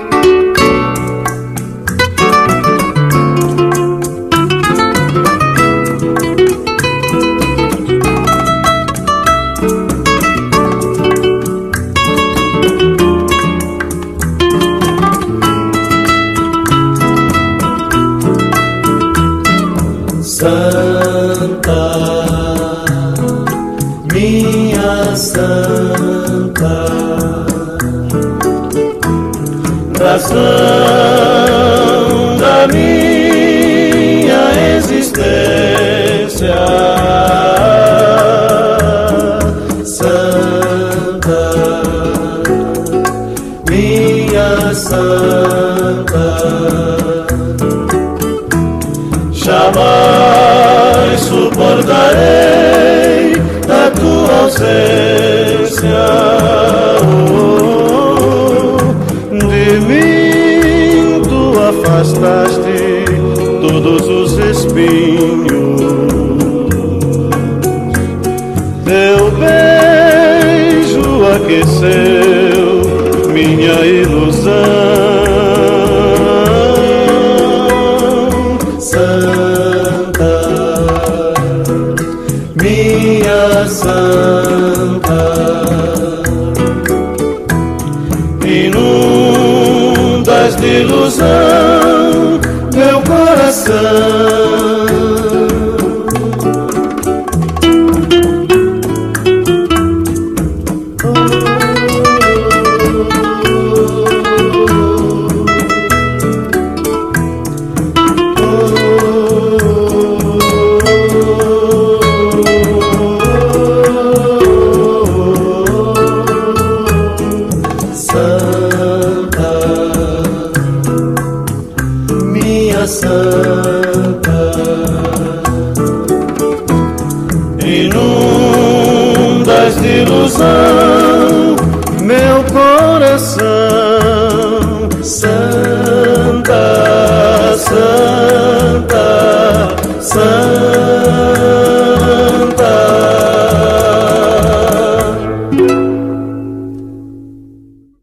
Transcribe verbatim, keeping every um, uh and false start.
Santa, minha santa, razão da minha existência, Santa, minha santa, jamais suportarei a tua ausência. Oh, de mim tu afastaste todos os espinhos. Teu beijo aqueceu minha ilusão. Minha santa, inundas de ilusão meu coração. Santa, inundas de ilusão